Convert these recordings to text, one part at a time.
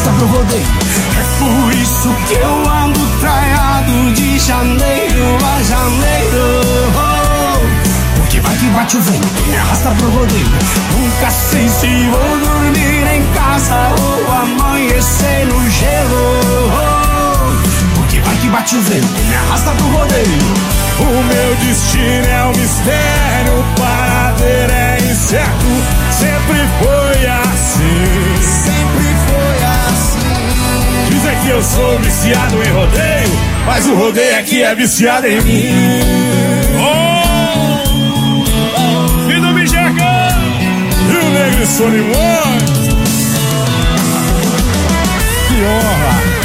arrasta pro rodeio. É por isso que eu ando traiado de janeiro a janeiro. Porque vai que bate o vento, me arrasta pro rodeio. Nunca sei se vou dormir em casa ou amanhecer no gelo. Porque vai que bate o vento, me arrasta pro rodeio. O meu destino é um mistério, o paradeiro é incerto. Sempre foi assim, sempre foi assim. Dizem que eu sou viciado em rodeio, mas o rodeio é que é viciado em mim. Oh! E do Mijaca e o Negro Solimões. Que honra!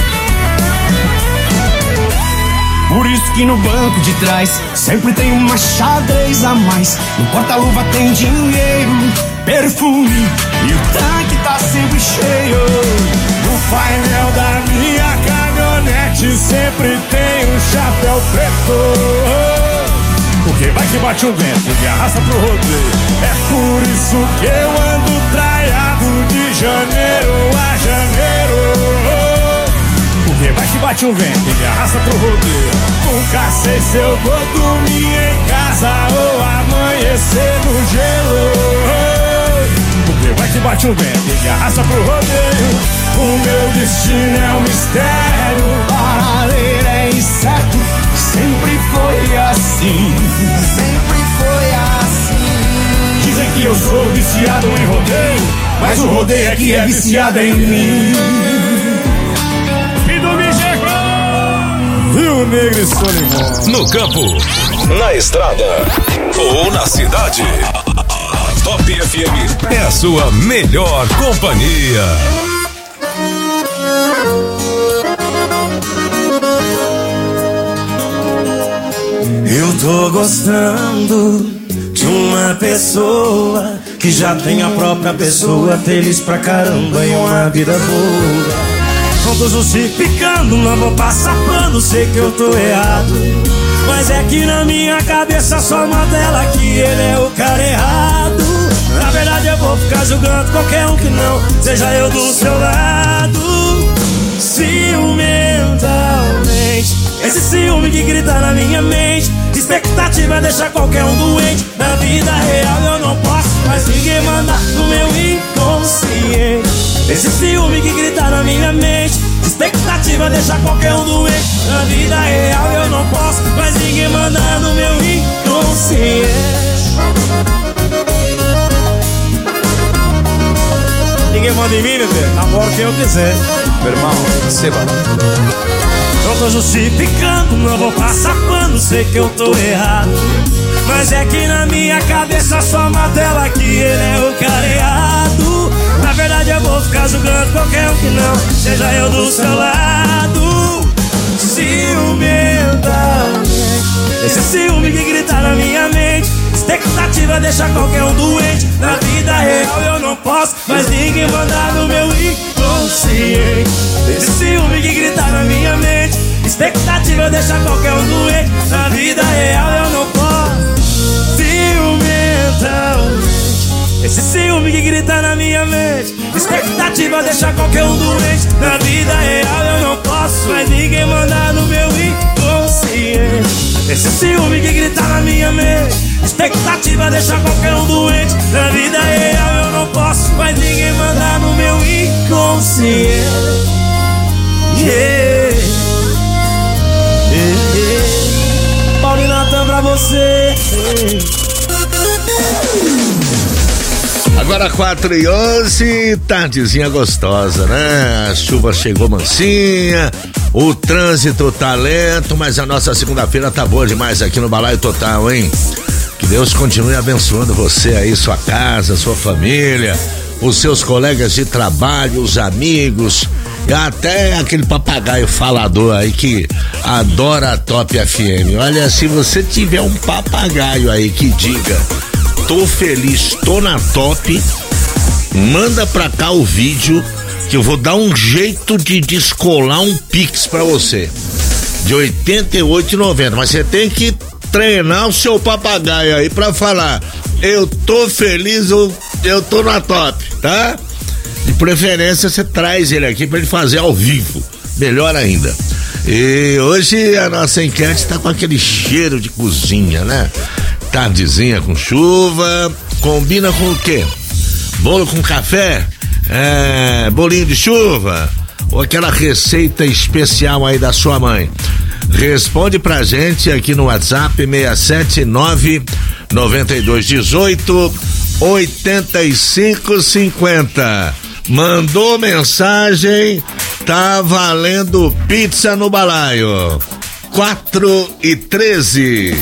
Por isso que no banco de trás sempre tem uma xadrez a mais. No porta-luva tem dinheiro, perfume e o tanque tá sempre cheio. No painel da minha caminhonete sempre tem um chapéu preto. Porque vai que bate o vento e me arrasta pro rodeio. É por isso que eu ando traiado de janeiro a janeiro. Porque vai que bate o vento e me arrasta pro rodeio. Nunca sei se eu vou dormir em casa ou amanhecer no gelo. Porque vai que bate o vento e me arrasta pro rodeio. O meu destino é um mistério, o paradeiro é incerto. Sempre foi assim, sempre foi assim. Dizem que eu sou viciado em rodeio, mas o rodeio é que é viciado em mim. E o Negro Solimões. No campo, na estrada ou na cidade, a Top FM é a sua melhor companhia. Eu tô gostando de uma pessoa que já tem a própria pessoa, feliz pra caramba e uma vida boa. Não tô justificando, não vou passar pano, sei que eu tô errado. Mas é que na minha cabeça só modela que ele é o cara errado. Na verdade eu vou ficar julgando qualquer um que não seja eu do seu lado. Ciumentalmente, esse ciúme que grita na minha mente. Expectativa deixa qualquer um doente. Na vida real eu não posso mais ninguém mandar no meu inconsciente. Esse ciúme que grita na minha mente. Expectativa deixa qualquer um doente. Na vida real eu não posso mais ninguém mandar no meu inconsciente. Ninguém manda em mim, bebê. Namoro quem eu quiser. Meu irmão, receba. Não tô justificando, não vou passar pano, sei que eu tô errado. Mas é que na minha cabeça só modela que ele é o cara errado. Na verdade eu vou ficar julgando qualquer um que não seja eu do seu lado. Ciumentalmente, esse ciúme que grita na minha mente. Expectativa deixa qualquer um doente. Na vida real eu não posso mais ninguém mandar no meu inconsciente. Esse ciúme que grita na minha mente. Expectativa deixa qualquer um doente. Na vida real eu não posso. Ciumentalmente, esse ciúme que grita na minha mente. Expectativa deixa qualquer um doente. Na vida real eu não posso mais ninguém mandar no meu inconsciente. Esse ciúme que grita na minha mente. Expectativa deixa qualquer um doente. Na vida real eu não posso mais ninguém mandar no meu inconsciente. Yeah. Yeah, yeah. Paulo e Natan pra você. Agora 4h11, tardezinha gostosa, né? A chuva chegou mansinha, o trânsito tá lento, mas a nossa segunda-feira tá boa demais aqui no Balaio Total, hein? Que Deus continue abençoando você aí, sua casa, sua família, os seus colegas de trabalho, os amigos, e até aquele papagaio falador aí que adora a Top FM. Olha, se você tiver um papagaio aí que diga: tô feliz, tô na Top, manda pra cá o vídeo que eu vou dar um jeito de descolar um Pix pra você de R$ 88,90, mas você tem que treinar o seu papagaio aí pra falar: eu tô feliz, eu tô na Top, tá? De preferência você traz ele aqui pra ele fazer ao vivo, melhor ainda. E hoje a nossa enquete tá com aquele cheiro de cozinha, né? Tardezinha com chuva, combina com o quê? Bolo com café? Bolinho de chuva? Ou aquela receita especial aí da sua mãe? Responde pra gente aqui no WhatsApp 679-9218-8550. Mandou mensagem, tá valendo pizza no balaio. 4:13.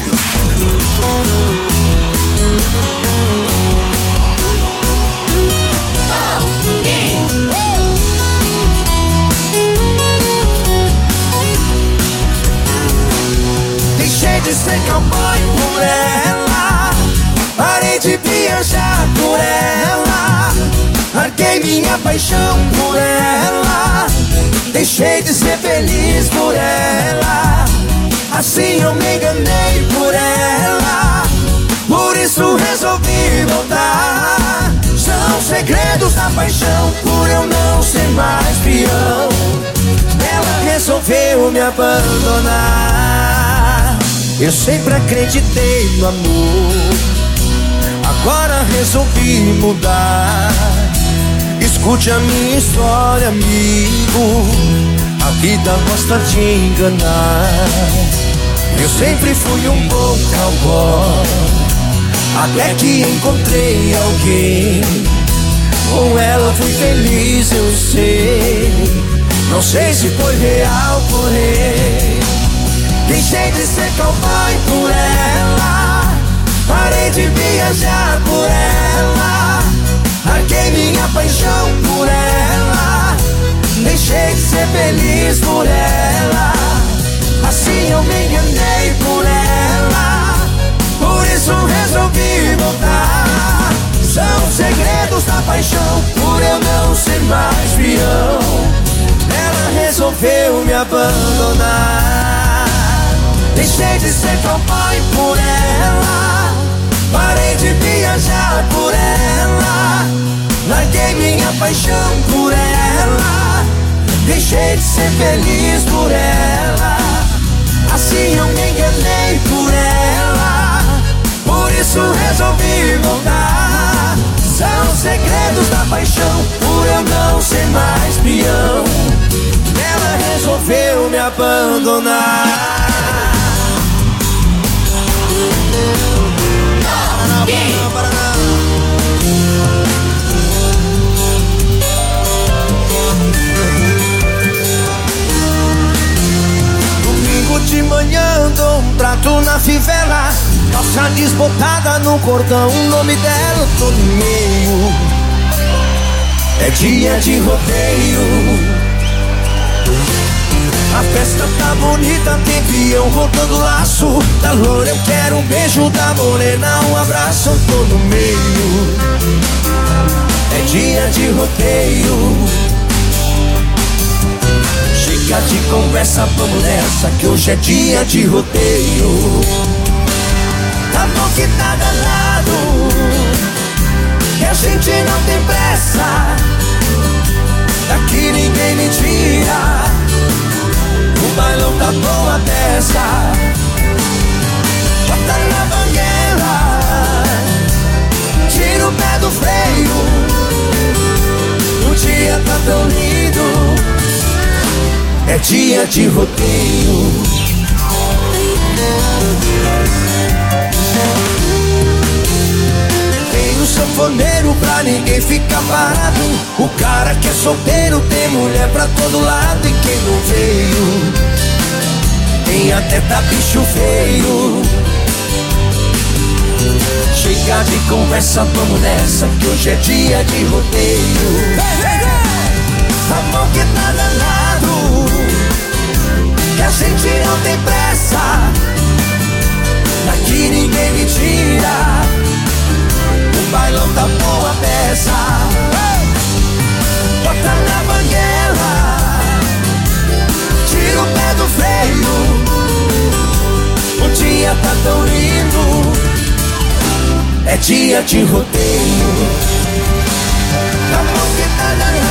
Deixei de ser cowboy por ela, parei de viajar por ela, larguei minha paixão por ela, deixei de ser feliz por ela, assim eu me enganei por ela, por isso resolvi voltar. São segredos da paixão, por eu não ser mais peão, ela resolveu me abandonar. Eu sempre acreditei no amor, agora resolvi mudar. Escute a minha história, amigo, a vida gosta de enganar. Eu sempre fui um bom cowboy, até que encontrei alguém. Com ela fui feliz, eu sei. Não sei se foi real, porém deixei de ser cowboy por ela, parei de viajar por ela, larguei minha paixão por ela, deixei de ser feliz por ela, assim eu me enganei por ela, por isso resolvi voltar. São segredos da paixão, por eu não ser mais peão, ela resolveu me abandonar. Deixei de ser cowboy por ela, parei de viajar por ela, larguei minha paixão por ela, deixei de ser feliz por ela, assim eu me enganei por ela, por isso resolvi voltar. São segredos da paixão, por eu não ser mais peão, ela resolveu me abandonar. Domingo de manhã dou um trato na fivela, calça desbotada no cordão, o nome dela tô no meio. É dia de rodeio, a festa tá bonita, tem peão rodando laço. Da loura eu quero um beijo, da morena um abraço, eu tô no meio. É dia de rodeio, chega de conversa, vamos nessa, que hoje é dia de rodeio. Tá bom que tá danado, que a gente não tem pressa, daqui ninguém me tira, o bailão tá boa dessa. Bota na banguela, tira o pé do freio, o dia tá tão lindo, é dia de rodeio. Tem o sanfoneiro pra ninguém ficar parado, o cara que é solteiro tem mulher pra todo lado, e quem não veio tem até tá bicho feio. Chega de conversa, vamos nessa, que hoje é dia de rodeio. Tá bom que tá danado, que a gente não tem pressa, daqui ninguém me tira, o bailão tá boa peça. Bota na banguela, tira o pé do freio, o dia tá tão lindo, é dia de rodeio. Tá bom que tá danado,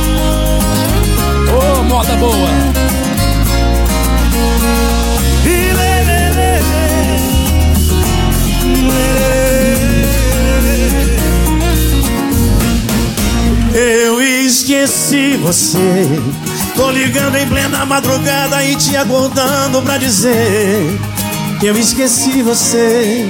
Eu esqueci você. Tô ligando em plena madrugada e te aguardando pra dizer que eu esqueci você.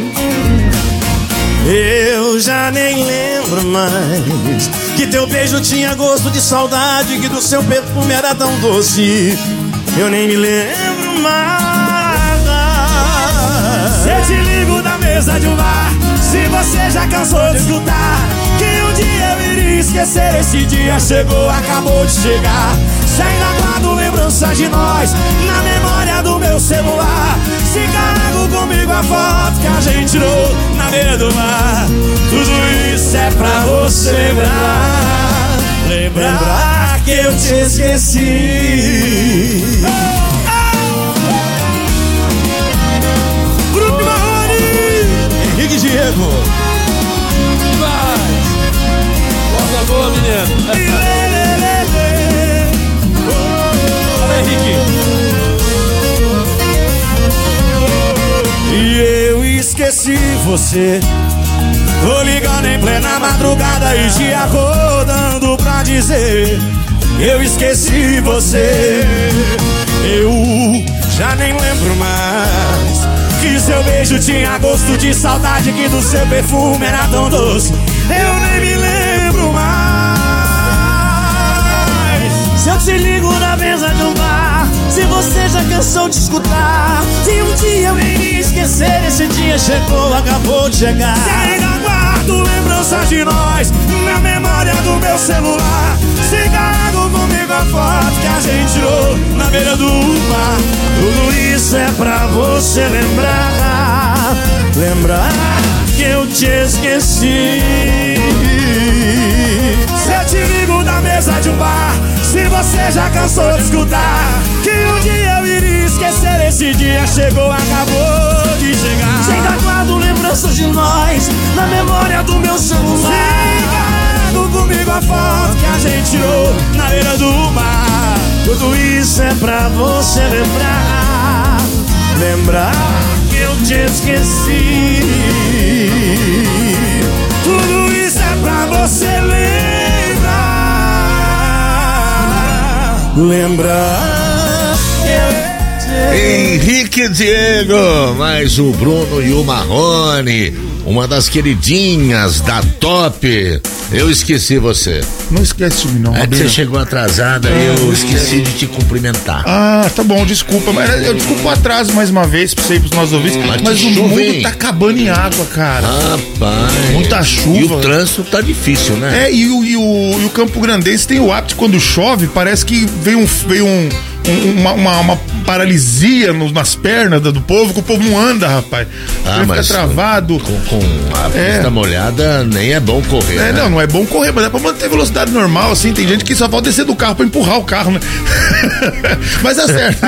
Eu já nem lembro mais que teu beijo tinha gosto de saudade, que do seu perfume era tão doce. Eu nem me lembro mais. Se eu te ligo da mesa de um bar, se você já cansou de escutar que um dia eu iria esquecer, esse dia chegou, acabou de chegar. Se ainda guardo lembranças de nós na memória do meu celular, se carrego comigo a foto que a gente tirou na beira do mar, tudo isso é pra você lembrar. Lembrar que eu te esqueci. Grupo Marrone, Henrique Diego. Boa, boa, menino. Fala, Henrique. E eu esqueci você. Tô ligando em plena madrugada e te acordando pra dizer eu esqueci você. Eu já nem lembro mais que seu beijo tinha gosto de saudade, que do seu perfume era tão doce. Eu nem me lembro mais. Se eu te ligo na mesa de um bar, se você já cansou de escutar que um dia eu iria esquecer, esse dia chegou, acabou de chegar. Se ainda guardo lembranças de nós na memória do meu celular, se carrego comigo a foto que a gente tirou na beira do mar, tudo isso é pra você lembrar. Lembrar que eu te esqueci. Se eu te ligo da mesa de um bar, se você já cansou de escutar que um dia eu iria esquecer, esse dia chegou, acabou de chegar. Se ainda guardo lembranças de nós na memória do meu celular, se carrego comigo a foto que a gente tirou na beira do mar, tudo isso é pra você lembrar. Lembrar que eu te esqueci. Tudo isso é pra você lembrar. Lembrar que eu te... Henrique Diego, mais o Bruno e o Marrone, uma das queridinhas da Top. Eu esqueci você. Não esquece de mim, não. É que você chegou atrasada e eu esqueci de te cumprimentar. Ah, tá bom, desculpa. Mas eu desculpo o atraso mais uma vez pra você e pros nossos ouvintes. Mas o mundo tá acabando em água, cara. Rapaz. Muita chuva. E o trânsito tá difícil, né? É, e o Campo Grandense tem o hábito, quando chove, parece que veio uma paralisia nas pernas do povo, que o povo não anda, rapaz. Mas fica travado. Com a pista molhada, nem é bom correr. É, né? Não é bom correr, mas é pra manter velocidade normal, assim. Tem gente que só pode descer do carro pra empurrar o carro, né? Mas é certo.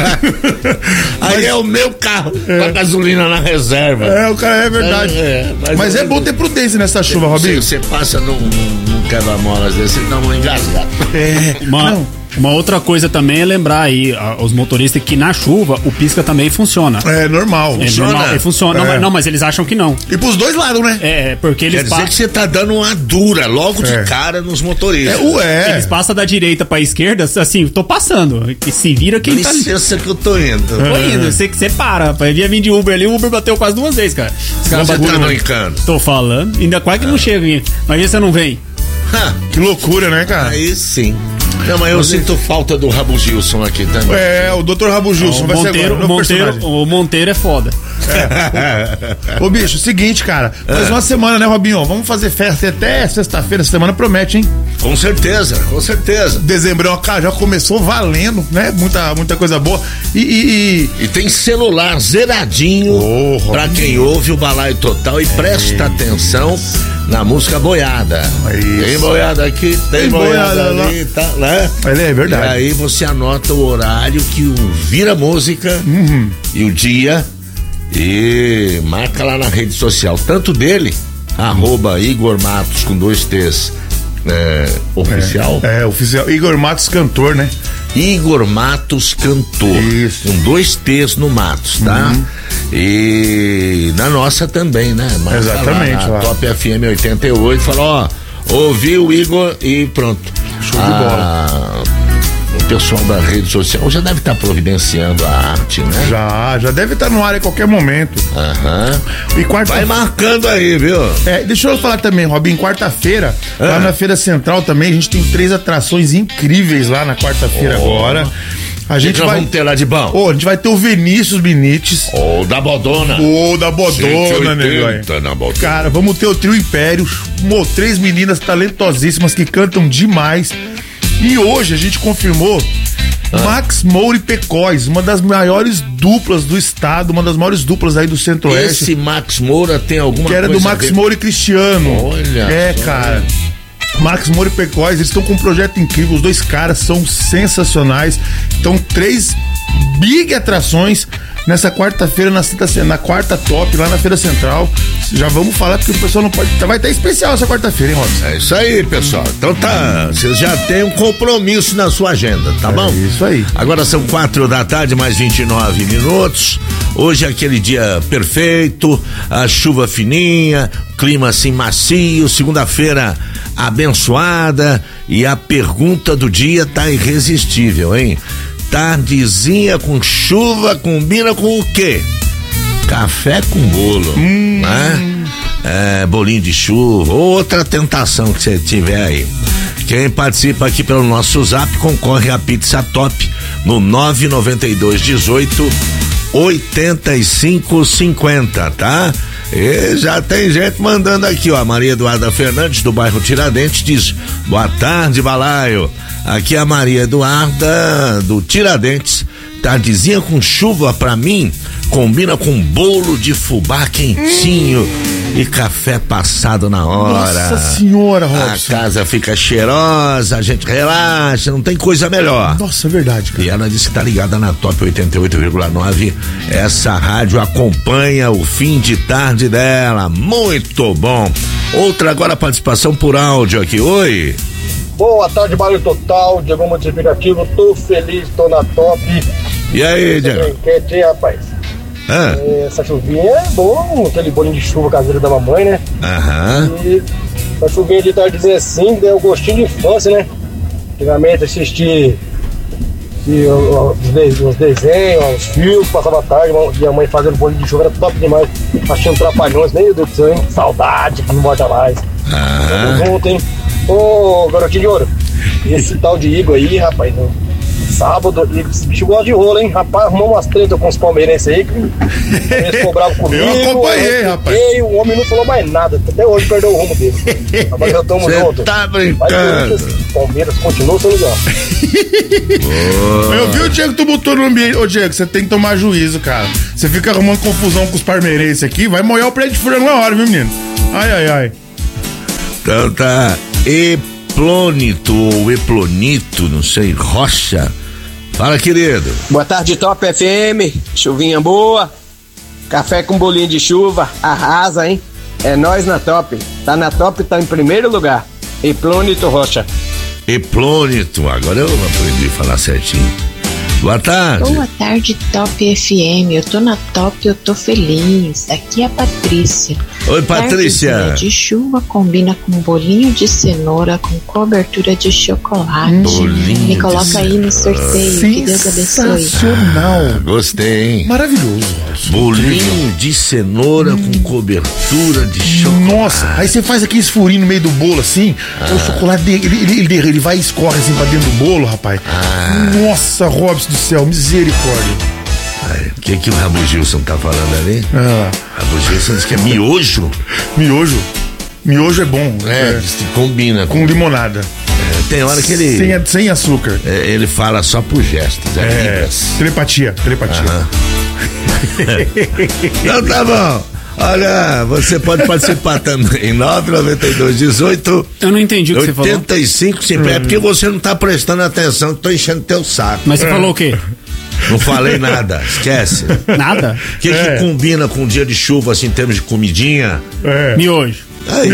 Aí é o meu carro, com a gasolina na reserva. O cara é verdade. Mas é bom ter prudência nessa chuva, Robinho. Você passa num quebra-molas desse, dá uma engasgada. Uma outra coisa também é lembrar aí os motoristas que na chuva o pisca também funciona. É normal. Funciona. Não, mas eles acham que não. E pros dois lados, né? Porque eles Quer dizer que você tá dando uma dura logo de cara nos motoristas. Eles passam da direita pra esquerda, assim, tô passando. Que se vira quem tá... Licença que eu tô indo. Tô indo, você para, rapaz. Ia vir de Uber ali, o Uber bateu quase 2 vezes, cara. Você tá brincando? Tô falando, ainda quase que não chega aqui. Mas você não vem. Que loucura, né, cara? Aí sim. Não, mas eu sinto falta do Rabo Gilson aqui também. O Dr. Rabo Gilson vai ser agora. O Monteiro é foda. Ô, bicho, seguinte, cara. Mais uma semana, né, Robinho? Vamos fazer festa até sexta-feira. Essa semana promete, hein? Com certeza. Dezembrão, cara, já começou valendo, né? Muita coisa boa. E tem celular zeradinho pra quem ouve o Balaio Total e presta atenção na música boiada. Tem boiada aqui, tem boiada ali, tá, né? É verdade. E aí você anota o horário que vira música e o dia e marca lá na rede social, tanto dele, @Igor Matos com 2 T's, oficial. Oficial. Igor Matos Cantor, né? Igor Matos Cantor. Isso. Com 2 T's no Matos, tá? E na nossa também, né? Exatamente. Lá, Top FM 88, falou, Ouvi o Igor e pronto. Show de bola. O pessoal da rede social já deve estar providenciando a arte, né? Já deve estar no ar a qualquer momento. E Vai marcando aí, viu? Deixa eu falar também, Robinho, quarta-feira, lá na Feira Central também, a gente tem 3 atrações incríveis lá na quarta-feira agora. Vamos ter lá de bom? A gente vai ter o Vinícius Benites. Da Bodona. Da Bodona, né, cara, vamos ter o Trio Império. 3 meninas talentosíssimas que cantam demais. E hoje a gente confirmou Max Moura e Pecóis, uma das maiores duplas do estado, uma das maiores duplas aí do Centro-Oeste. Esse Max Moura tem alguma coisa? Que era do Max Moura e Cristiano. Olha. Cara. Max Moura e Pecóis, eles estão com um projeto incrível, os 2 caras são sensacionais. Então, 3 big atrações nessa quarta-feira, na quarta top, lá na Feira Central. Já vamos falar porque o pessoal não pode. Vai estar especial essa quarta-feira, hein, Robson? É isso aí, pessoal. Então vocês já têm um compromisso na sua agenda, tá bom? É isso aí. Agora são 4 da tarde, mais 29 minutos. Hoje é aquele dia perfeito, a chuva fininha, clima assim macio, segunda-feira abençoada e a pergunta do dia tá irresistível, hein? Tardezinha com chuva combina com o quê? Café com bolo, né? Bolinho de chuva, outra tentação que você tiver aí. Quem participa aqui pelo nosso zap concorre a pizza top no 99218-8550, tá? E já tem gente mandando aqui, ó. A Maria Eduarda Fernandes, do bairro Tiradentes, diz: boa tarde, Balaio. Aqui é a Maria Eduarda do Tiradentes. Tardezinha com chuva pra mim combina com bolo de fubá quentinho e café passado na hora. Nossa senhora, Robson. A casa fica cheirosa, a gente relaxa, não tem coisa melhor. Nossa, é verdade, cara. E ela disse que tá ligada na Top 88,9. Essa rádio acompanha o fim de tarde dela. Muito bom. Outra agora participação por áudio aqui. Oi. Boa tarde, Barulho Total, Diego Modificativo, tô feliz, tô na Top. E aí, Diego? Enquete, hein, rapaz? Essa chuvinha é bom, aquele bolinho de chuva caseiro da mamãe, né? E essa chuvinha de tardezinha assim, deu um gostinho de infância, né? Antigamente assistir os desenhos, os filmes, passava a tarde, e a mãe fazendo bolinho de chuva, era top demais. Assistindo Trapalhões, meu Deus do céu, hein? Saudade, que não volta mais. Tamo junto, hein? Ô, garotinho de ouro, esse tal de Igor aí, rapaz, sábado, esse bicho gosta de rolo, hein? Rapaz, arrumou umas tretas com os palmeirenses aí, que eles ficou bravo comigo. Eu acompanhei, rapaz. E o homem não falou mais nada, até hoje perdeu o rumo dele. Rapaz, já tamo junto. Tá brincando. Palmeiras continua sendo legal. Eu vi o Diego, tu botou no ambiente. Ô, Diego, você tem que tomar juízo, cara. Você fica arrumando confusão com os palmeirenses aqui, vai molhar o prédio de frango na hora, viu, menino? Ai. Então tá. Eplônito ou Eplonito, não sei, Rocha. Fala, querido. Boa tarde, Top FM. Chuvinha boa. Café com bolinho de chuva. Arrasa, hein? É nós na Top. Tá na Top, tá em primeiro lugar. Eplônito Rocha. Eplônito, agora eu aprendi a falar certinho. Boa tarde. Boa tarde, Top FM. Eu tô na Top, eu tô feliz. Aqui é a Patrícia. Oi, Patrícia. Tardezinha de chuva combina com bolinho de cenoura com cobertura de chocolate. Bolinho Me coloca aí no sorteio. Que Deus abençoe. Sensacional. Gostei, hein? Maravilhoso. Bolinho de cenoura com cobertura de chocolate. Nossa, aí você faz aqueles furinhos no meio do bolo assim, o chocolate ele vai e escorre assim pra dentro do bolo, rapaz. Nossa, Robson do céu, misericórdia. O que o Rabo Gilson tá falando ali? Rabo Gilson diz que é miojo. Miojo é bom. Diz que combina. Com limonada. Tem hora que ele... Sem açúcar. Ele fala só por gestos. Telepatia. Então tá bom. Olha, você pode participar também. 99218. Eu não entendi o que você falou. 85, é porque você não tá prestando atenção, tô enchendo teu saco. Mas você falou o quê? Não falei nada, esquece. Nada? O que combina com um dia de chuva, assim, em termos de comidinha? Miojo. Aí.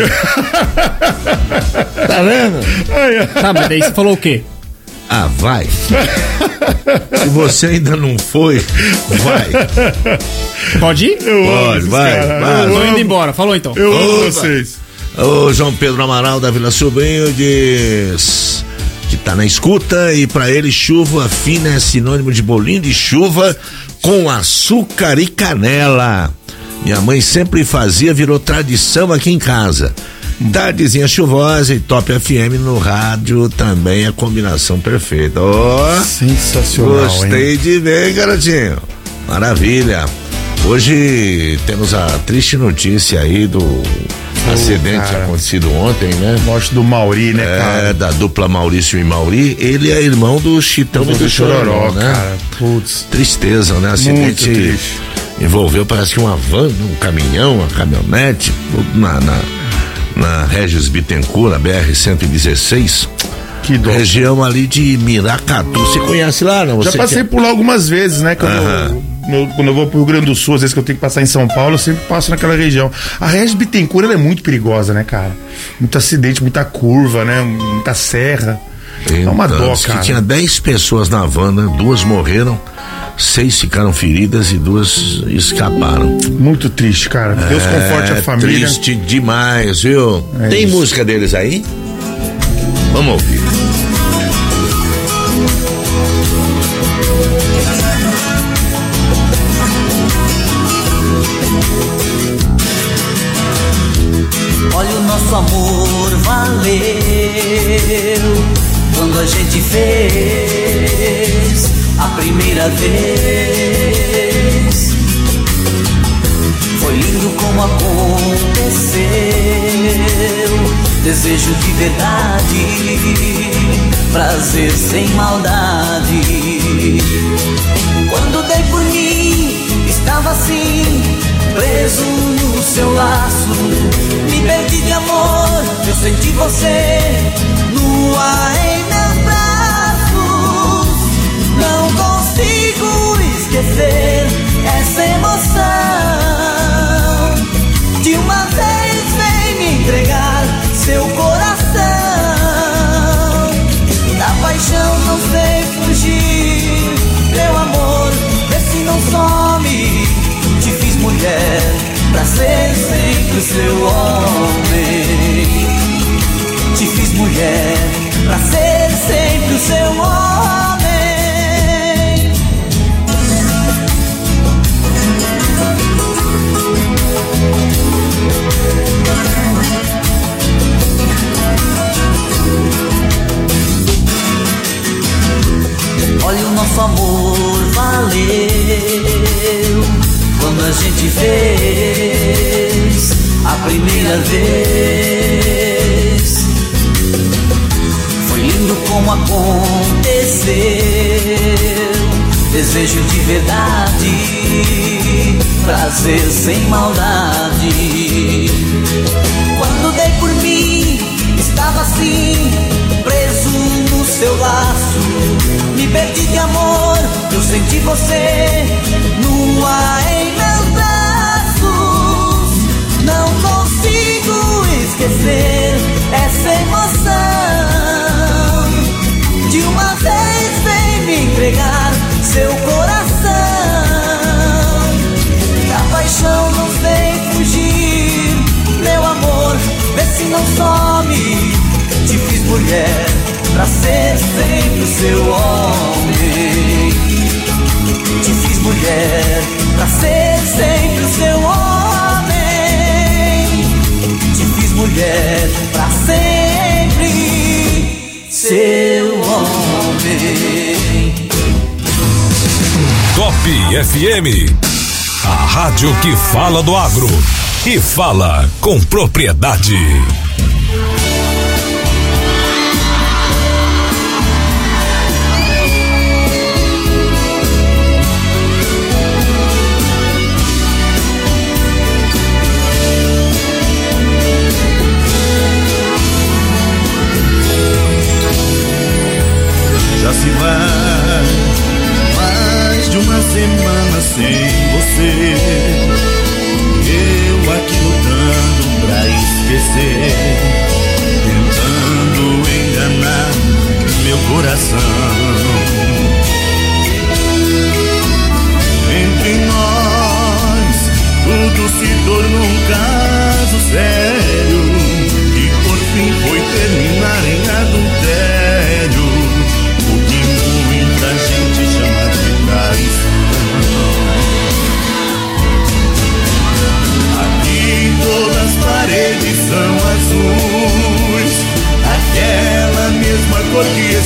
Tá vendo? Tá, mas daí você falou o quê? Vai. Se você ainda não foi, vai. Pode ir? Pode, vai. Tô indo embora, falou então. Eu amo vocês. O João Pedro Amaral da Vila Sobrinho diz que tá na escuta e pra ele chuva fina é sinônimo de bolinho de chuva com açúcar e canela. Minha mãe sempre fazia, virou tradição aqui em casa. Tardezinha chuvosa e Top FM no rádio também é combinação perfeita. Sensacional, gostei, hein? De ver, garotinho. Maravilha. Hoje temos a triste notícia aí do acidente acontecido ontem, né? Morte do Mauri, né, cara? Da dupla Maurício e Mauri. Ele é irmão do Chitão e do Chororó, né? Cara. Putz. Tristeza, né? Acidente envolveu, parece que uma van, um caminhão, uma caminhonete, na Regis Bittencourt, na BR-116. Que dó. Região ali de Miracatu. Você conhece lá, não? Já passei por lá algumas vezes, né? Quando eu vou pro Rio Grande do Sul, às vezes que eu tenho que passar em São Paulo, eu sempre passo naquela região. A Regis Bittencourt, ela é muito perigosa, né, cara? Muito acidente, muita curva, né? Muita serra. Então, é uma dó, cara. Tinha 10 pessoas na van, né? 2 morreram, 6 ficaram feridas e 2 escaparam. Muito triste, cara. Deus conforte a família. Triste demais, viu? Tem isso. Música deles aí? Vamos ouvir. Olha, o nosso amor valeu quando a gente fez a primeira vez. Foi lindo como aconteceu, desejo de verdade, prazer sem maldade. Quando dei por mim, estava assim, preso no seu laço. Me perdi de amor, eu senti você nua em meus braços. Não consigo esquecer essa emoção. De uma vez vem me entregar seu coração. Da paixão não sei fugir, meu amor, vê se não some. Te fiz mulher pra ser sempre o seu homem. Te fiz mulher pra ser sempre o seu homem. Olha, o nosso amor valeu quando a gente fez a primeira vez. Foi lindo como aconteceu, desejo de verdade, prazer sem maldade. Quando dei por mim, estava assim, preso no seu laço. Me perdi de amor, eu senti você nua em meus braços. Não consigo esquecer essa emoção. De uma vez vem me entregar seu coração. Da paixão não sei fugir, meu amor, vê se não some. Te fiz mulher pra ser sempre o seu homem. Te fiz mulher pra ser sempre o seu homem. Te fiz mulher pra sempre seu homem. Top FM, a rádio que fala do agro e fala com propriedade. Já se vai mais de uma semana sem você. Eu aqui lutando pra esquecer, tentando enganar meu coração. Entre nós tudo se tornou um caso sério.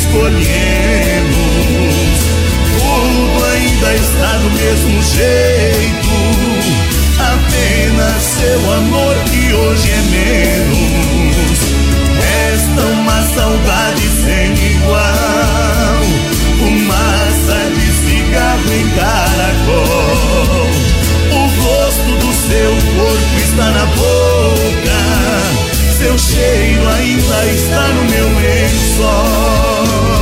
escolhemos, tudo ainda está do mesmo jeito. Apenas seu amor que hoje é menos. Resta uma saudade sem igual, fumaça de cigarro em caracol. O gosto do seu corpo está na boca, seu cheiro ainda está no meu lençol.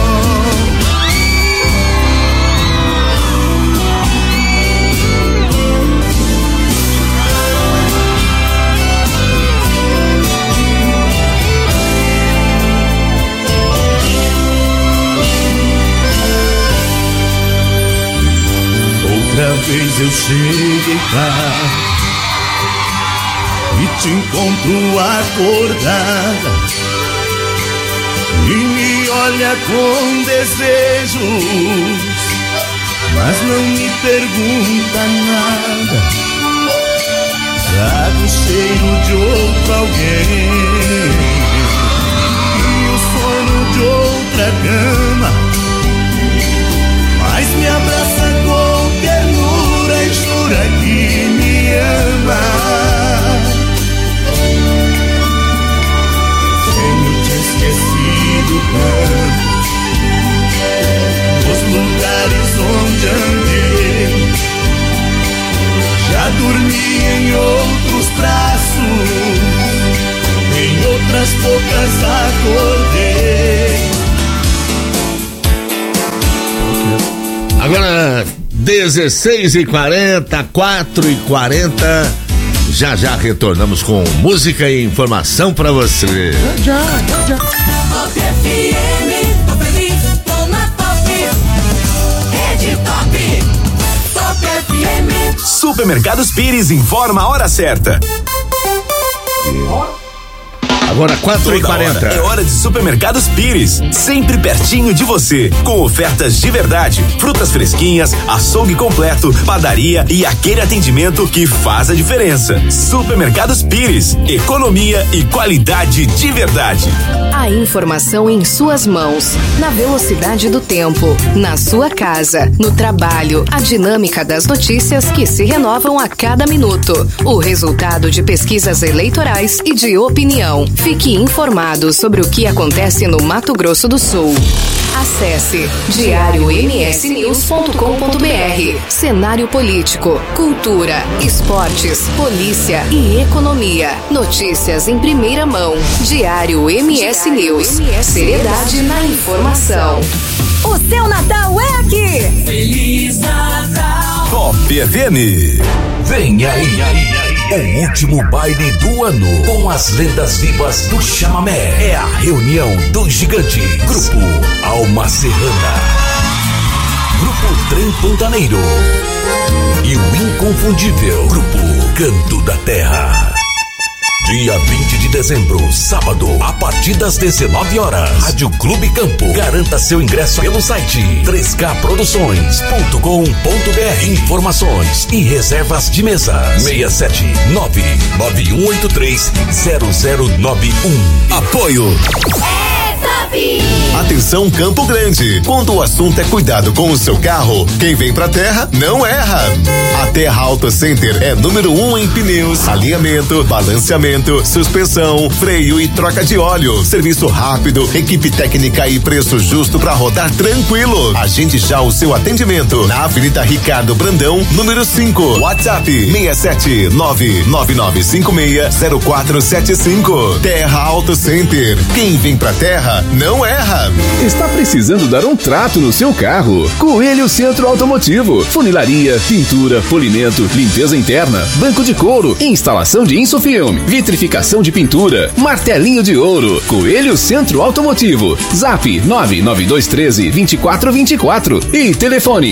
Outra vez eu cheguei cá e te encontro acordada e me olha com desejos, mas não me pergunta nada. Trago o cheiro de outro alguém e o sono de outra cama, mas me abraça com ternura e jura que me ama. Tenho te esquecido tanto, os lugares onde andei, já dormi em outros braços, em outras bocas acordei. Agora 16h40, 4h40. Já retornamos com música e informação pra você. Já. Top FM, tô feliz, tô na Top. Rede Top. Top FM. Supermercados Pires informa a hora certa. Agora 4h40. É hora de Supermercados Pires, sempre pertinho de você, com ofertas de verdade, frutas fresquinhas, açougue completo, padaria e aquele atendimento que faz a diferença. Supermercados Pires, economia e qualidade de verdade. A informação em suas mãos, na velocidade do tempo, na sua casa, no trabalho, a dinâmica das notícias que se renovam a cada minuto, o resultado de pesquisas eleitorais e de opinião. Fique informado sobre o que acontece no Mato Grosso do Sul. Acesse diariomsnews.com.br. Cenário político, cultura, esportes, polícia e economia. Notícias em primeira mão. Diário MS News. Seriedade na informação. O seu Natal é aqui! Feliz Natal! Top FM. Vem aí. O último baile do ano com as lendas vivas do chamamé. É a reunião dos gigantes. Grupo Alma Serrana, Grupo Trem Pantaneiro e o inconfundível Grupo Canto da Terra. Dia 20 de dezembro, sábado, a partir das 19 horas. Rádio Clube Campo. Garanta seu ingresso pelo site 3kproduções.com.br. Informações e reservas de mesa 67991830091. Apoio. Atenção Campo Grande, quando o assunto é cuidado com o seu carro, quem vem pra terra não erra. A Terra Auto Center é número 1 em pneus, alinhamento, balanceamento, suspensão, freio e troca de óleo. Serviço rápido, equipe técnica e preço justo pra rodar tranquilo. Agende já o seu atendimento na Avenida Ricardo Brandão, número 5. WhatsApp 67999560475. Terra Auto Center. Quem vem pra terra não erra. Está precisando dar um trato no seu carro? Coelho Centro Automotivo. Funilaria, pintura, polimento, limpeza interna, banco de couro, instalação de insufilme, vitrificação de pintura, martelinho de ouro. Coelho Centro Automotivo. Zap 99213-2424 e telefone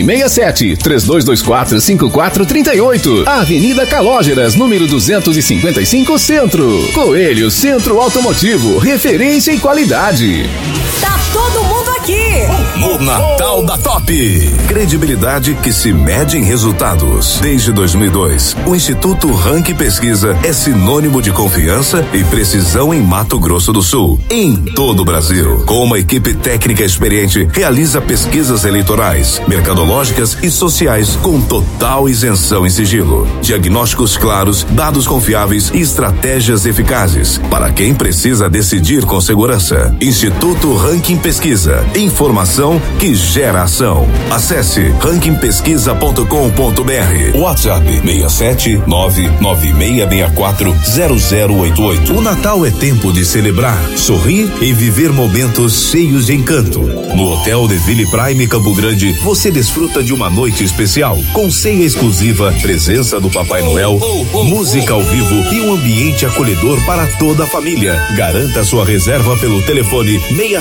67-3224-5438. Avenida Calógeras, número 255 Centro. Coelho Centro Automotivo, referência em qualidade. Tá todo mundo aqui! no Natal da Top. Credibilidade que se mede em resultados. Desde 2002, o Instituto Ranking Pesquisa é sinônimo de confiança e precisão em Mato Grosso do Sul, em todo o Brasil. Com uma equipe técnica experiente, realiza pesquisas eleitorais, mercadológicas e sociais com total isenção e sigilo. Diagnósticos claros, dados confiáveis e estratégias eficazes para quem precisa decidir com segurança. Instituto Ranking Pesquisa. Informação que gera ação. Acesse rankingpesquisa.com.br. WhatsApp 67996640088. O Natal é tempo de celebrar, sorrir e viver momentos cheios de encanto. No Hotel The Ville Prime Campo Grande, você desfruta de uma noite especial, com ceia exclusiva, presença do Papai Noel, música ao vivo e um ambiente acolhedor para toda a família. Garanta sua reserva pelo telefone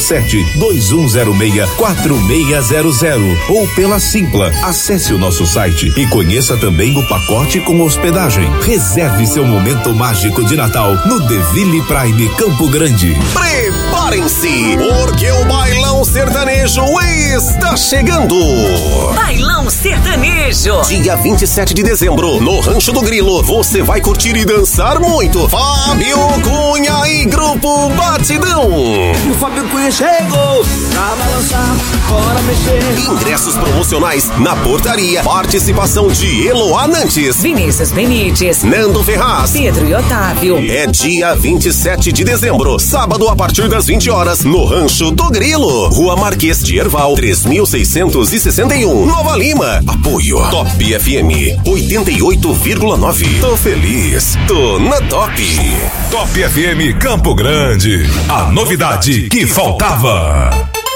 67-2106-4600 ou pela Simpla. Acesse o nosso site e conheça também o pacote com hospedagem. Reserve seu momento mágico de Natal no The Ville Prime Campo Grande. Preparem-se, porque o Bailão Sertanejo está chegando. Bailão Sertanejo. Dia 27 de dezembro, no Rancho do Grilo, você vai curtir e dançar muito. Fábio Cunha e Grupo Batidão. O Fábio Cunha chegou pra balançar, bora mexer. Ingressos promocionais na portaria. Participação de Eloá Nantes, Vinícius Benites, Nando Ferraz, Pedro e Otávio. É dia 27 de dezembro, sábado a partir das 20 horas, no Rancho do Grilo, Rua Marquês de Herval, 3661, Nova Lima. Apoio Top FM 88,9. Tô feliz, tô na Top. Top FM Campo Grande, a novidade que faltava.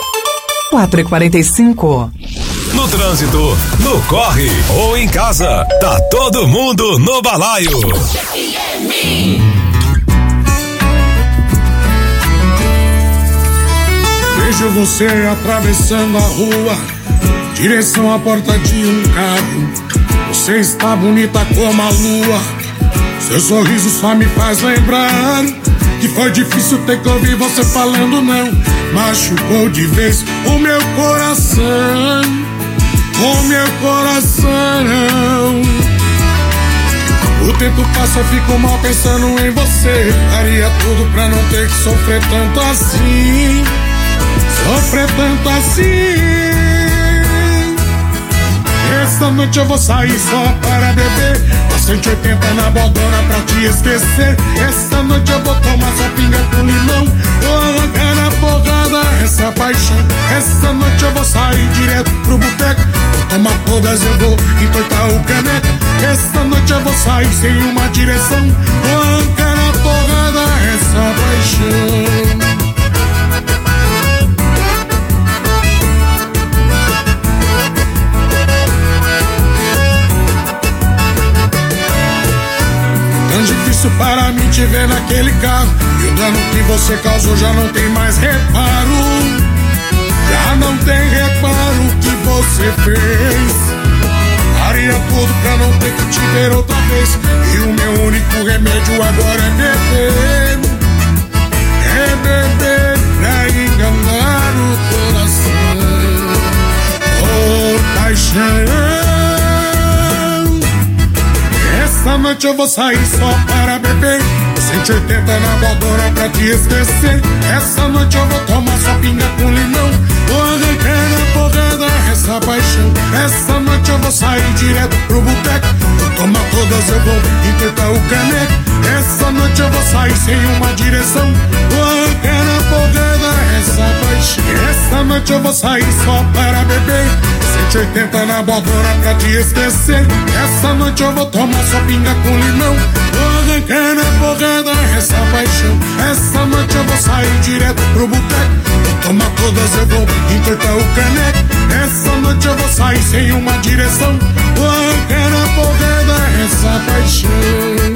4h45. No trânsito, no corre ou em casa, tá todo mundo no balaio. Vejo você atravessando a rua, direção à porta de um carro. Você está bonita como a lua, seu sorriso só me faz lembrar que foi difícil ter que ouvir você falando não. Machucou de vez o meu coração, o meu coração. O tempo passa, eu fico mal pensando em você. Faria tudo pra não ter que sofrer tanto assim, sofrer tanto assim. Esta noite eu vou sair só para beber, a 180 na bodona pra te esquecer. Esta noite eu vou tomar só pinga com limão, vou arrancar na porrada essa paixão. Esta noite eu vou sair direto pro boteco, vou tomar todas, eu vou entortar o caneco. Esta noite eu vou sair sem uma direção, vou arrancar na porrada essa paixão. Tão difícil para mim te ver naquele carro, e o dano que você causou já não tem mais reparo. Já não tem reparo que você fez. Faria tudo pra não ter que te ver outra vez, e o meu único remédio agora é beber. É beber pra enganar o coração. Por paixão. Essa noite eu vou sair só para beber, 180 na bodona pra te esquecer. Essa noite eu vou tomar só pinga com limão, vou arrancar na porrada essa paixão. Essa noite eu vou sair direto pro boteco, vou tomar todas, eu vou entortar o caneco. Essa noite eu vou sair sem uma direção, vou arrancar na porrada essa paixão. Essa noite eu vou sair só para beber, 180 na bodona pra te esquecer. Essa noite eu vou tomar só pinga com limão, vou arrancar na porrada essa paixão. Essa noite eu vou sair direto pro boteco, vou tomar todas, eu vou entortar o caneco. Essa noite eu vou sair sem uma direção, vou arrancar na porrada essa paixão.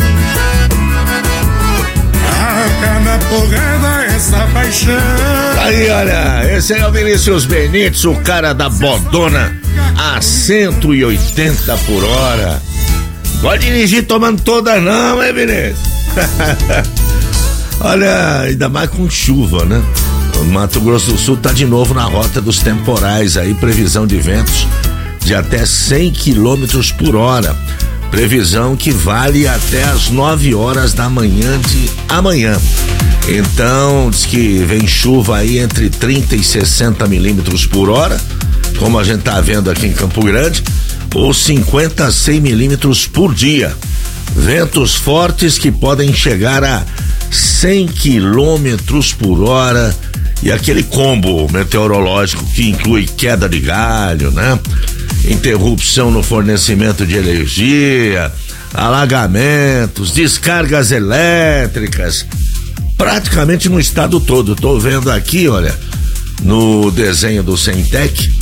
Arrancar na porrada essa paixão. Aí, olha, esse é o Vinícius Benites, o cara da bodona a 180 por hora. Pode dirigir tomando todas não, hein, Vinícius? Olha, ainda mais com chuva, né? O Mato Grosso do Sul está de novo na rota dos temporais aí, previsão de ventos de até 100 km por hora. Previsão que vale até as 9 horas da manhã de amanhã. Então, diz que vem chuva aí entre 30 e 60 milímetros por hora, como a gente tá vendo aqui em Campo Grande, ou 50 a 100 milímetros por dia. Ventos fortes que podem chegar a 100 quilômetros por hora, e aquele combo meteorológico que inclui queda de galho, né? Interrupção no fornecimento de energia, alagamentos, descargas elétricas, praticamente no estado todo. Tô vendo aqui, olha, no desenho do Centec,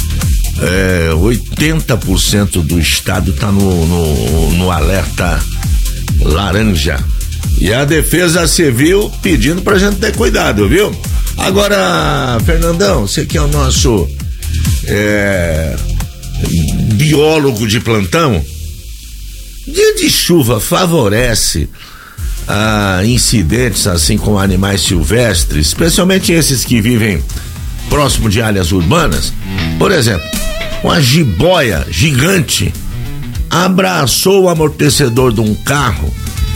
80% do estado tá no alerta laranja. E a Defesa Civil pedindo pra gente ter cuidado, viu? Agora, Fernandão, você que é o nosso biólogo de plantão, dia de chuva favorece incidentes assim com animais silvestres, especialmente esses que vivem próximo de áreas urbanas. Por exemplo, uma jiboia gigante abraçou o amortecedor de um carro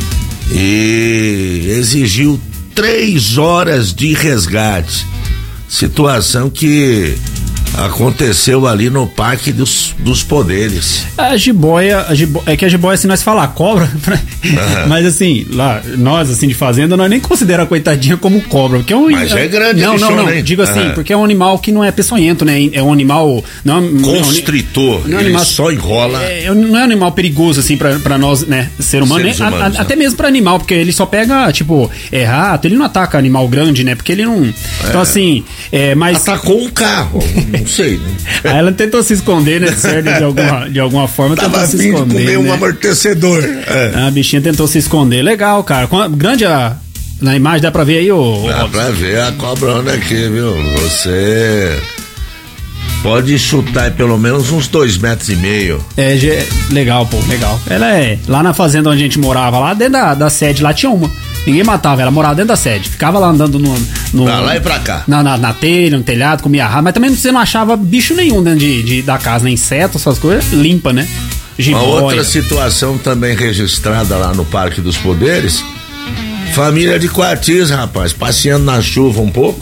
e exigiu 3 horas de resgate. Situação que aconteceu ali no Parque dos Poderes. A jiboia, é que a jiboia, assim, nós fala cobra, mas assim, lá, nós, assim, de fazenda, nós nem consideramos a coitadinha como cobra, porque é um... Mas é grande. Não, digo assim, porque é um animal que não é peçonhento, né, é um animal... Constritor, não é ele animal, só enrola... não é um animal perigoso, assim, pra nós, né, ser humano, até mesmo pra animal, porque ele só pega, tipo, rato, ele não ataca animal grande, né, porque ele não... Então, assim, mas... Atacou um carro... Não sei, né? Aí ela tentou se esconder, né? Certo? De alguma forma tentou se esconder. Comer um amortecedor. A bichinha tentou se esconder. Legal, cara. Grande na imagem, dá pra ver aí dá pra ver a cobrona aqui, viu? Você pode chutar pelo menos uns 2,5 metros. Legal, pô, legal. Ela lá na fazenda onde a gente morava, lá dentro da sede, lá tinha uma. Ninguém matava, ela morava dentro da sede. Ficava lá andando pra lá e pra cá. Na telha, no telhado, comia rato, mas também você não achava bicho nenhum dentro da casa, nem inseto, essas coisas, limpa, né? Jiboia. Uma outra situação também registrada lá no Parque dos Poderes, família de Coatis, rapaz, passeando na chuva um pouco,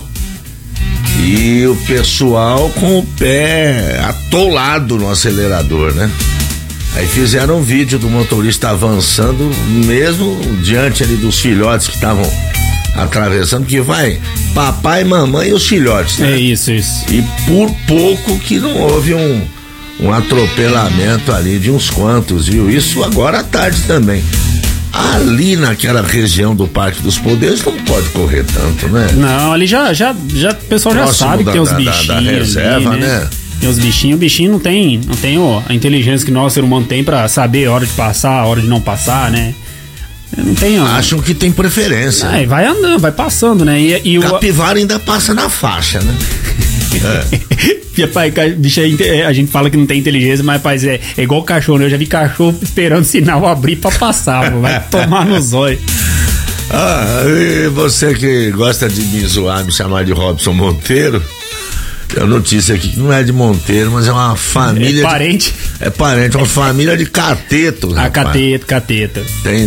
e o pessoal com o pé atolado no acelerador, né? Aí fizeram um vídeo do motorista avançando, mesmo diante ali dos filhotes que estavam atravessando, que vai papai, mamãe e os filhotes, né? É isso. E por pouco que não houve um atropelamento ali de uns quantos, viu? Isso agora à tarde também. Ali naquela região do Parque dos Poderes não pode correr tanto, né? Não, ali já o pessoal já sabe que tem os bichinhos da reserva, ali, né? Tem os bichinhos, o bichinho não tem a inteligência que nós, ser humano, tem pra saber a hora de passar, a hora de não passar, né? Não tem, acham que tem preferência. Vai andando, vai passando, né? E capivara ainda passa na faixa, né? Pai, bicho, a gente fala que não tem inteligência, mas rapaz, é igual cachorro, né? Eu já vi cachorro esperando sinal abrir pra passar, vai tomar no zóio. E você que gosta de me zoar, me chamar de Robson Monteiro, tem notícia aqui que não é de Monteiro, mas é uma família. É parente? É parente, uma família de catetos. Cateta. Tem.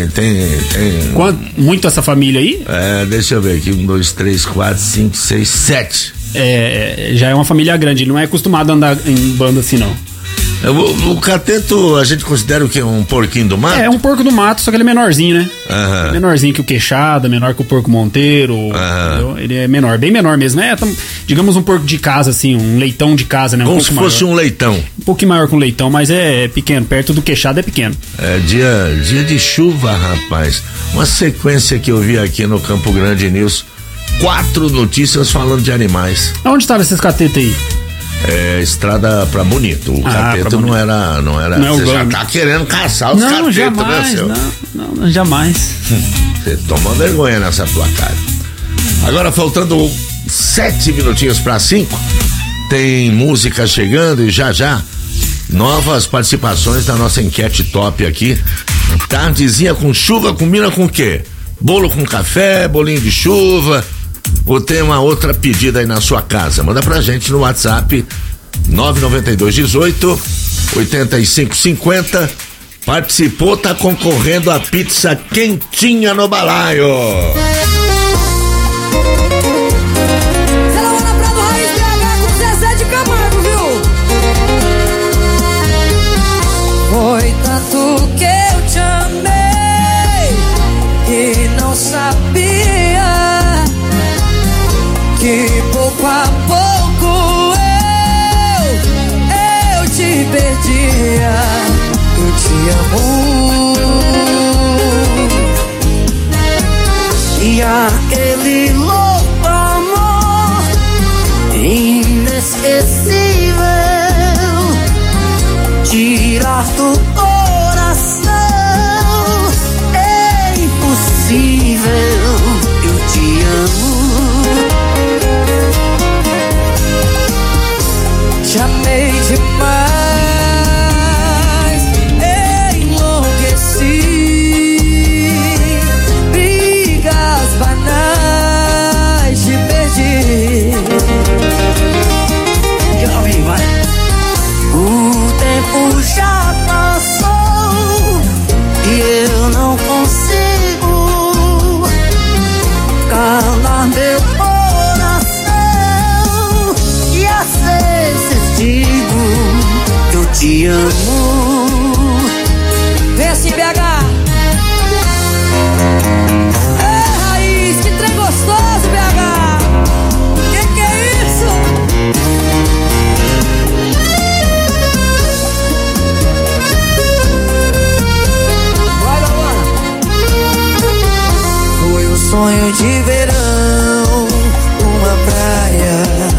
Muito essa família aí? Deixa eu ver aqui: 1, 2, 3, 4, 5, 6, 7. Já é uma família grande, ele não é acostumado a andar em banda assim, não. O cateto a gente considera o quê? Um porquinho do mato? É um porco do mato, só que ele é menorzinho, né? Menorzinho que o queixada, menor que o porco monteiro. Ele é menor, bem menor mesmo. Digamos um porco de casa, assim, um leitão de casa, né? Como se fosse um leitão. Um pouquinho maior que um leitão, mas é pequeno, perto do queixado é pequeno. Dia de chuva, rapaz. Uma sequência que eu vi aqui no Campo Grande News. 4 notícias falando de animais. Onde estavam esses catetos aí? Estrada pra Bonito. O cateto não era. Você já tá querendo caçar os catetos, jamais, né, seu? Não, jamais. Você toma vergonha nessa placagem. Agora, faltando 7 minutinhos pra 5, tem música chegando e já novas participações da nossa enquete top aqui. Tardezinha com chuva combina com o quê? Bolo com café, bolinho de chuva. ou tem uma outra pedida aí na sua casa? Manda pra gente no WhatsApp 99218 8550. Participou, tá concorrendo a pizza quentinha no balaio. Foi tanto que eu te amei e não sabia que pouco a pouco eu te perdia. Eu te amo e aquele louco amor inesquecível tirar do coração é impossível. Eu te amo, te amei demais, enlouqueci, brigas banais te perdi. Jovem, vai. O tempo já passou e eu não consigo calar meu coração. E às vezes digo que eu te amo. Vem assim, BH. É raiz, que trem gostoso, BH. Que é isso? Sonho de verão, uma praia,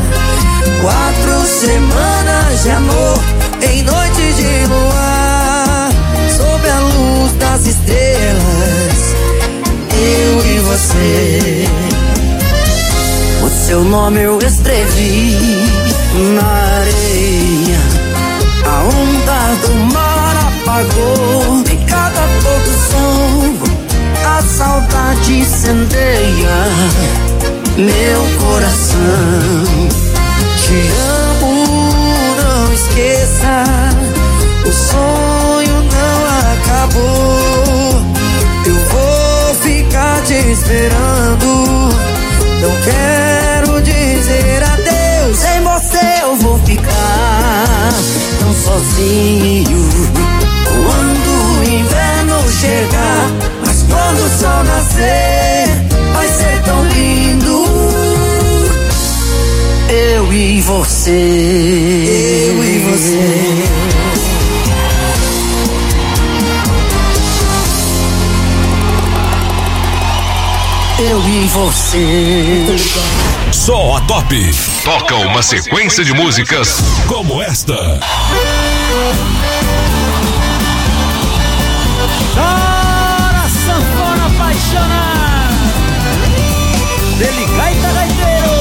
4 semanas de amor em noite de luar, sob a luz das estrelas, eu e você. O seu nome eu escrevi na areia, a onda do mar apagou em cada pôr do sol. A saudade incendeia meu coração. Te amo, não esqueça, o sonho não acabou. Eu vou ficar te esperando, não quero dizer adeus. Sem você eu vou ficar tão sozinho. Quando o inverno chegar, quando o sol nascer, vai ser tão lindo. Eu e você, eu e você. Eu e você. Só a Top toca uma sequência de músicas como esta. Sanfona apaixonada dele gaita gaiteiro.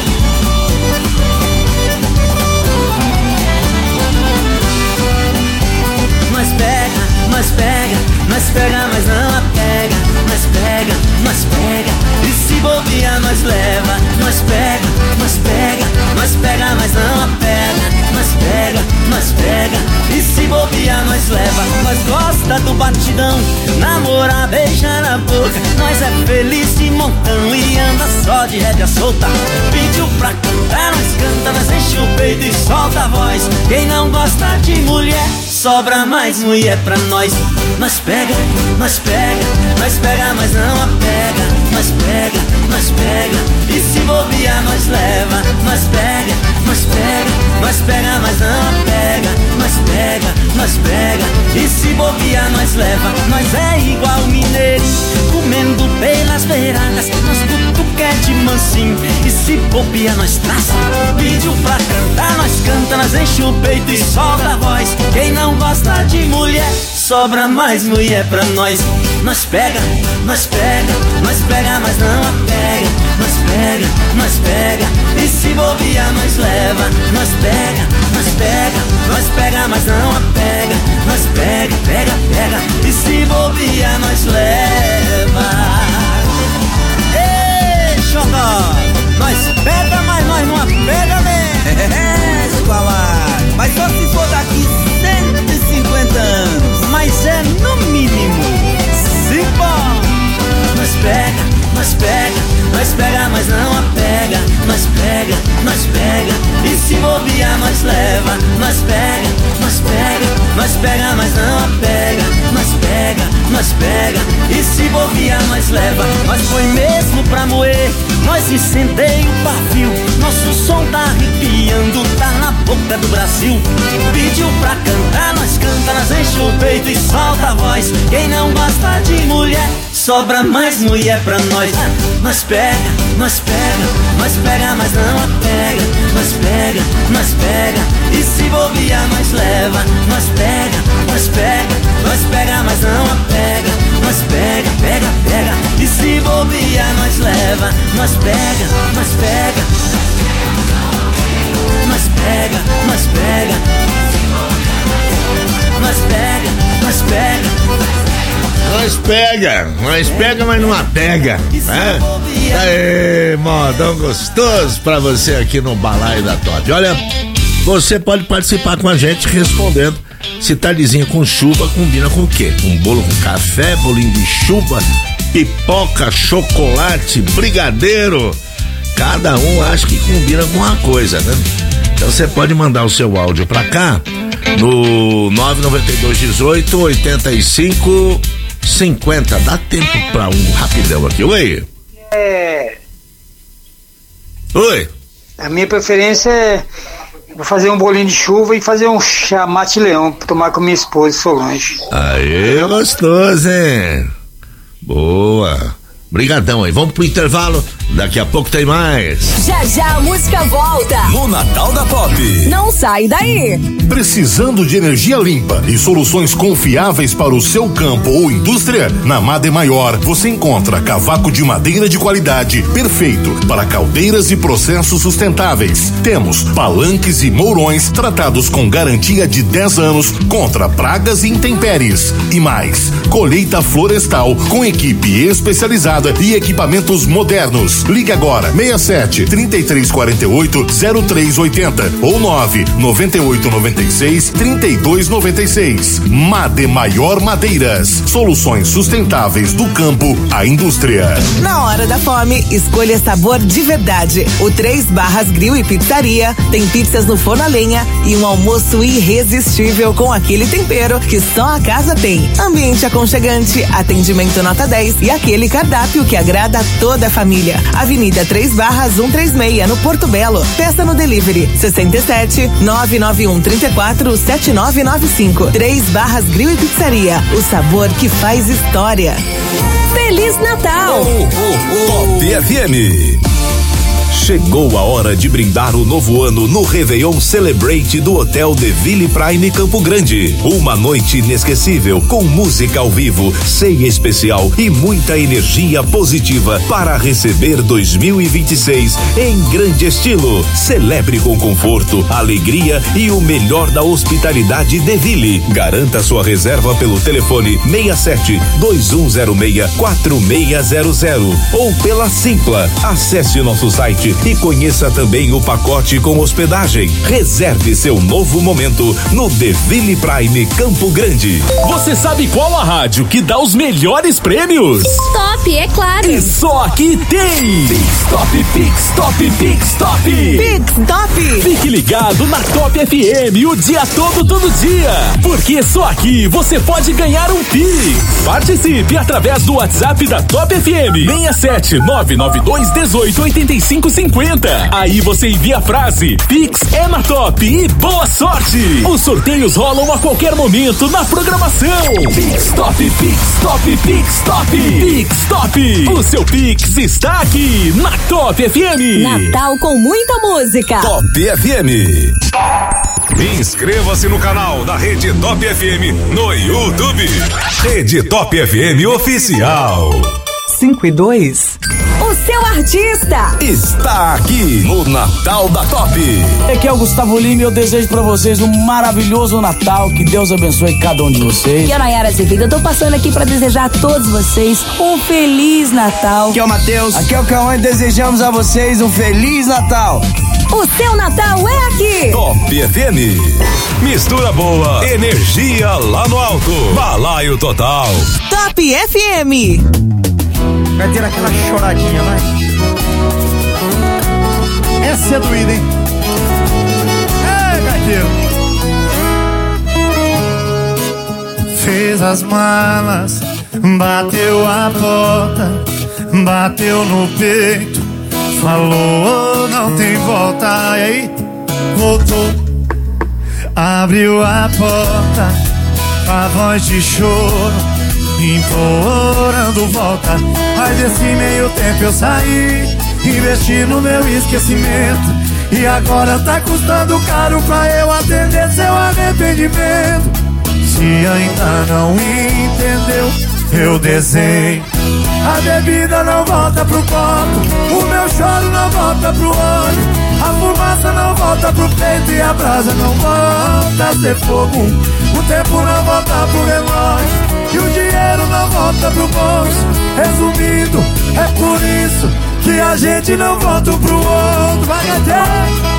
Nós pega, nós pega, nós pega, mas não apega. Nós pega, nós pega, e se bobear nós leva. Nós pega, nós pega, nós pega, mas não apega. Nós pega, nós pega, e se bobear nós leva. Nós gosta do batidão, namorar, beijar na boca. Nós é feliz de montão e anda só de rédea solta. Pediu pra cantar, nós canta, nós enche o peito e solta a voz. Quem não gosta de mulher, sobra mais mulher pra nós. Nós pega, nós pega, nós pega, mas não apega. Nós pega, nós pega, e se bobear nós leva. Nós pega, nós pega, nós pega, mas não apega. Nós pega, nós pega, e se bobear nós leva. Nós é igual mineiro, comendo pelas beiradas. Nós cutuca é de mansinho, e se bobear nós traça. Pediu pra cantar, nós canta, nós enche o peito e solta a voz. Quem não gosta de mulher, sobra mais mulher pra nós. Nós pega, nós pega, nós pega, mas não apega. Nós pega, nós pega, e se bobear nós leva. Nós pega, nós pega, nós pega, mas não apega. Nós pega, pega, pega, e se bobear nós leva. Ei, Xodó! bobear, nós leva. Nós pega, nós pega, nós pega, mas não apega. Nós pega, nós pega, e se bobear, nós leva. Nós foi mesmo pra moer, nós incendeia o pavio. Nosso som tá arrepiando, tá na boca do Brasil. Pediu pra cantar, nós canta, nós enche o peito e solta a voz. Quem não gosta de mulher, sobra mais mulher pra nós. Nós pega, nós pega, nós pega, mas não apega. Nós pega, nós pega, e se bobear, nós leva. Nós pega, nós pega, nós pega, mas não apega. Nós pega, pega, pega, e se bobear, nós leva. Nós pega, nós pega, nós pega, nós pega, nós pega, nós pega. Nós pega, mas não apega, né? Aê, modão gostoso pra você aqui no Balaio da Top. Olha, você pode participar com a gente respondendo se tardezinha com chuva combina com o quê? Um bolo com café, bolinho de chuva, pipoca, chocolate, brigadeiro. Cada um acha que combina com uma coisa, né? Então você pode mandar o seu áudio pra cá no 992188550. Dá tempo pra um rapidão aqui. Oi. Oi. A minha preferência é vou fazer um bolinho de chuva e fazer um chamate leão pra tomar com minha esposa Solange. Aê, gostoso, hein? Boa. Brigadão aí, vamos pro intervalo, daqui a pouco tem mais. Já já a música volta no Natal da Top. Não sai daí. Precisando de energia limpa e soluções confiáveis para o seu campo ou indústria? Na Made Maior você encontra cavaco de madeira de qualidade, perfeito para caldeiras e processos sustentáveis. Temos palanques e mourões tratados com garantia de 10 anos contra pragas e intempéries. E mais, colheita florestal com equipe especializada e equipamentos modernos. Ligue agora 67 3348 0380 ou 99896 3296. Made Maior Madeiras, soluções sustentáveis do campo à indústria. Na hora da fome, escolha sabor de verdade. O 3 Barras Grill e Pizzaria tem pizzas no forno a lenha e um almoço irresistível com aquele tempero que só a casa tem. Ambiente aconchegante, atendimento nota 10 e aquele cardápio que agrada a toda a família. Avenida 3 Barras 136, no Porto Belo. Peça no delivery 67 991 34 7995. 3 Barras Grill e Pizzaria. O sabor que faz história. Feliz Natal! Top FM. Chegou a hora de brindar o novo ano no Réveillon Celebrate do Hotel De Ville Prime Campo Grande. Uma noite inesquecível com música ao vivo, ceia especial e muita energia positiva para receber 2026 em grande estilo. Celebre com conforto, alegria e o melhor da hospitalidade De Ville. Garanta sua reserva pelo telefone 67 2106 4600 ou pela Simpla. Acesse nosso site e conheça também o pacote com hospedagem. Reserve seu novo momento no The Ville Prime Campo Grande. Você sabe qual a rádio que dá os melhores prêmios? Top, é claro. E só aqui tem Pix Top, Pix Top, Pix Top. Pix Top. Fique ligado na Top FM o dia todo dia, porque só aqui você pode ganhar um Pix. Participe através do WhatsApp da Top FM 67 992 18 85 50. Aí você envia a frase Pix é na Top e boa sorte. Os sorteios rolam a qualquer momento na programação. Pix Top, Pix Top, Pix Top, Pix Top. O seu Pix está aqui na Top FM. Natal com muita música. Top FM. Inscreva-se no canal da Rede Top FM no YouTube. Rede Top FM Oficial. 5 e 2. O seu artista está aqui no Natal da Top. Aqui é o Gustavo Lima e eu desejo pra vocês um maravilhoso Natal. Que Deus abençoe cada um de vocês. Aqui é a Nayara Azevedo. Eu tô passando aqui pra desejar a todos vocês um Feliz Natal. Aqui é o Matheus. Aqui é o Cauã e desejamos a vocês um Feliz Natal. O seu Natal é aqui. Top FM. Mistura boa, energia lá no alto. Balaio total. Top FM. Vai ter aquela choradinha, vai. Essa é doída, hein? as malas, bateu a porta, bateu no peito, falou não tem volta. E aí, voltou, abriu a porta, a voz de choro, implorando volta. Mas desse meio tempo eu saí, investi no meu esquecimento, e agora tá custando caro pra eu atender seu arrependimento. Se ainda não entendeu, eu desenho. A bebida não volta pro copo, o meu choro não volta pro olho, a fumaça não volta pro peito e a brasa não volta a ser fogo. O tempo não volta pro relógio e o dinheiro não volta pro bolso. Resumindo, é por isso que a gente não volta um pro outro. Vai até.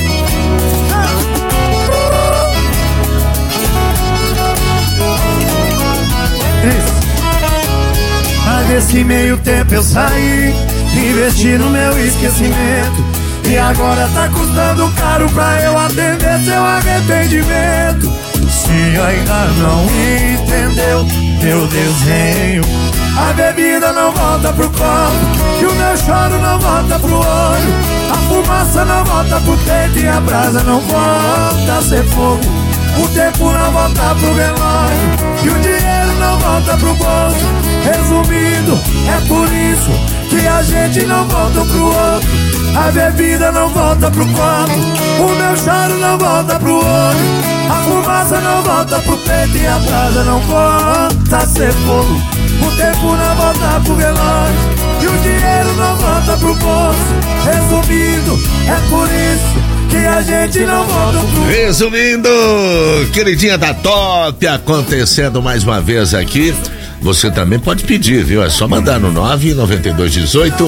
Mas nesse meio tempo eu saí, investi no meu esquecimento, e agora tá custando caro pra eu atender seu arrependimento. Se ainda não entendeu, eu desenho. A bebida não volta pro copo, e o meu choro não volta pro olho, a fumaça não volta pro peito e a brasa não volta a ser fogo. O tempo não volta pro relógio e o dinheiro não volta pro bolso. Resumindo, é por isso que a gente não volta um pro outro. A bebida não volta pro copo, o meu choro não volta pro olho, a fumaça não volta pro peito e a brasa não volta a ser fogo. O tempo não volta pro relógio e o dinheiro não volta pro bolso. Resumindo, é por isso que a gente não volta pro... Resumindo, queridinha da Top, acontecendo mais uma vez aqui. Você também pode pedir, viu? É só mandar no 99218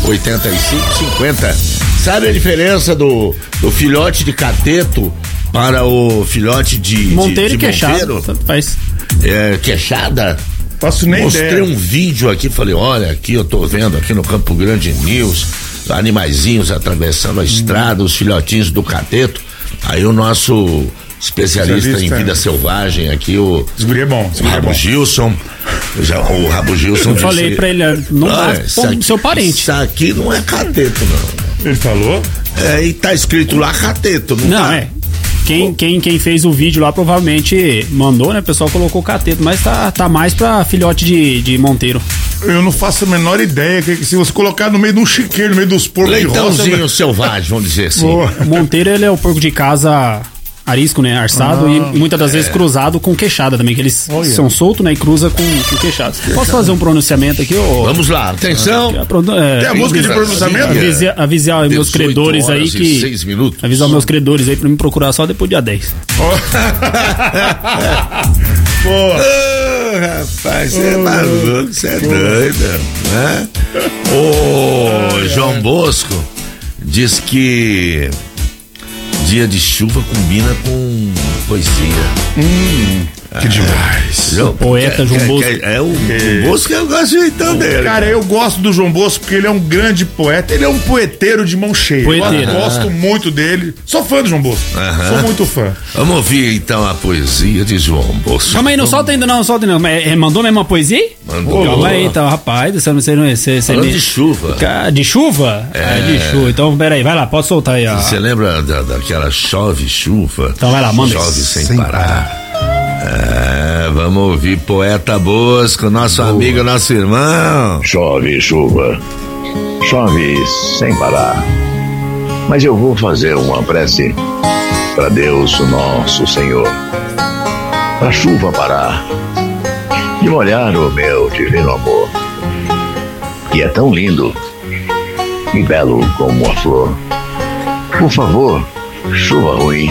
8550. Sabe a diferença do filhote de cateto para o filhote de Monteiro e queixado? Faz. É, queixada? Faço nem Mostrei ideia. um vídeo aqui, falei, olha, aqui eu tô vendo aqui no Campo Grande News, animaizinhos atravessando a estrada, os filhotinhos do cateto. Aí o nosso especialista em vida selvagem aqui, o Rabo Gilson. O Rabo Gilson eu falei pra ele, não dá seu parente. Isso aqui não é cateto, não. Ele falou? É, e tá escrito lá cateto, não tá? É. Quem fez o vídeo lá provavelmente mandou, né? O pessoal colocou o cateto, mas tá mais pra filhote de Monteiro. Eu não faço a menor ideia que se você colocar no meio de um chiqueiro, no meio dos porcos de roça... Leitãozinho selvagem, vamos dizer assim. O Monteiro, ele é o porco de casa arisco, né? Arçado e muitas das vezes cruzado com queixada também, que eles são soltos, né? E cruza com queixadas. Posso fazer um pronunciamento aqui? Vamos lá, atenção. Tem a música de pronunciamento? Avisar meus credores aí que... 6 minutos. Avisar meus credores aí pra me procurar só depois do dia 10. Rapaz, você é maluco, você é doido, né? O João Bosco diz que dia de chuva combina com poesia. Que demais. Poeta João Bosco. O Bosco eu gosto então dele. Cara, eu gosto do João Bosco porque ele é um grande poeta. Ele é um poeteiro de mão cheia. Gosto muito dele. Sou fã do João Bosco. Sou muito fã. Vamos ouvir então a poesia de João Bosco. Calma aí, não solta ainda não. Mandou mesmo uma poesia? Mandou. Calma aí, então, rapaz. Você falando de chuva. De chuva? De chuva. Então, peraí, vai lá, pode soltar aí. Você lembra daquela chove chuva? Então vai lá, manda. Chove sem parar. Vamos ouvir Poeta Bosco, nosso amigo, nosso irmão. Chove chuva, chove sem parar, mas eu vou fazer uma prece para Deus, o nosso Senhor, pra chuva parar e molhar o meu divino amor, que é tão lindo e belo como a flor. Por favor, chuva ruim,